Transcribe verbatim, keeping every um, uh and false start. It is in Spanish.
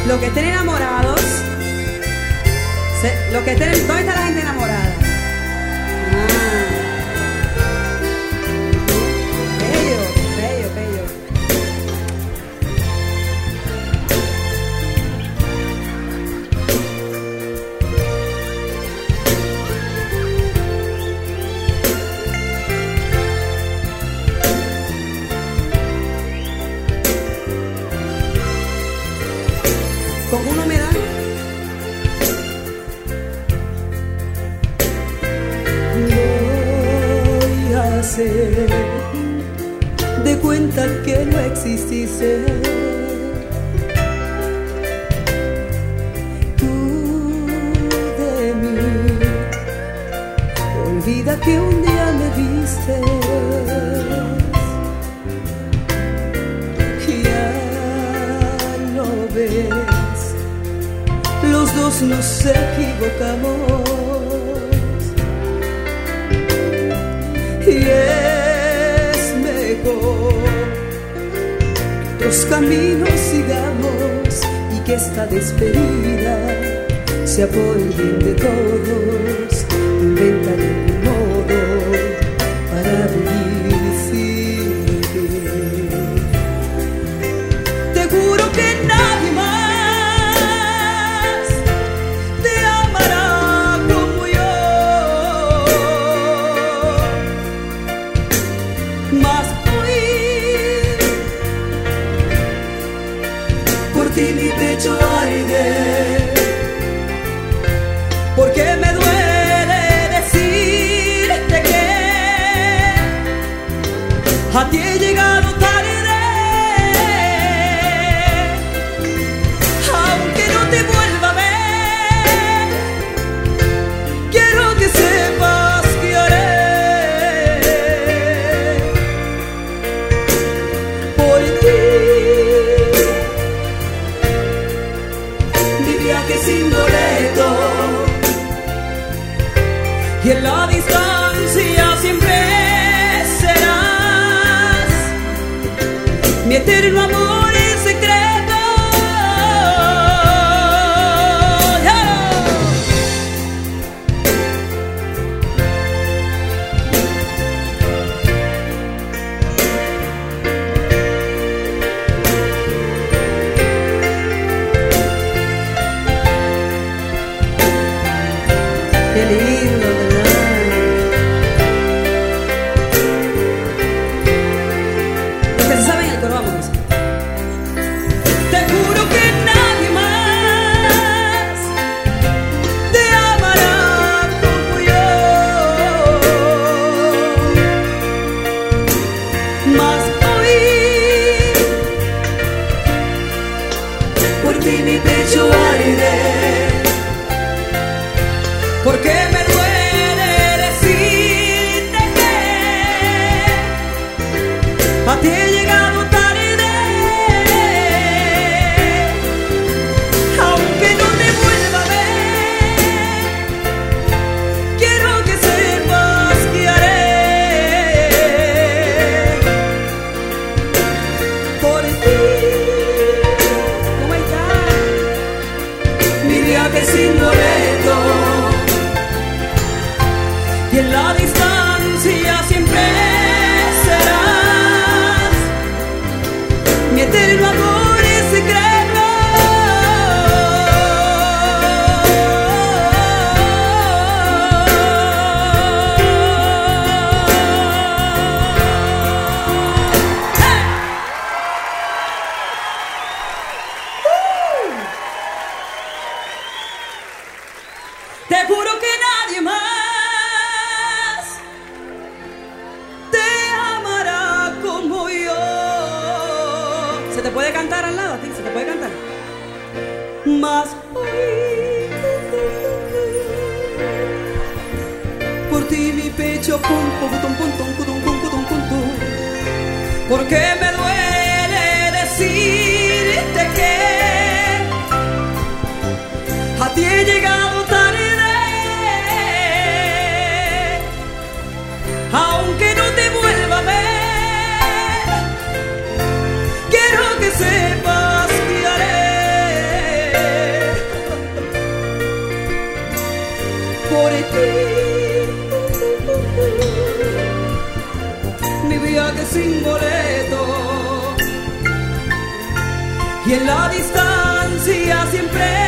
Los que estén enamorados, se, los que estén, ¿dónde está la gente enamorada? Ah. Bello, bello, bello. Con una humedad. Voy a hacer de cuenta que no exististe. Tú de mí, olvida que un día me viste. Ya lo ves, los dos nos equivocamos. Y es mejor que los caminos sigamos y que esta despedida sea por el bien de todos. Inventaré un modo para vivir sin ti. Te juro que nadie más mi pecho arde, porque me duele decirte que a ti he llegado tarde, aunque no te vuelva a ver, quiero que sepas que haré por ti. Sin boleto, y en la distancia siempre serás mi eterno amor y secreto. Qué lindo, ¿verdad? Los que se saben el coro, vamos. Te juro que nadie más te amará como yo. Mas hoy por ti mi pecho arde, porque me duele decirte que a ti he llegado tarde, aunque no te vuelva a ver, quiero que sepas que haré por ti. ¿Cómo está? Mi viaje sin boleto, y en la distancia siempre serás mi eterno amor y secreto. Te juro que nadie más se te puede cantar al lado, ¿sí? Se te puede cantar. Más hoy por ti mi pecho pum pum pum pum pum pum pum pum pum pum, porque me duele decirte que a ti he llegado tarde, aunque no te vuelva a ver. Quiero que sepas que haré y en la distancia siempre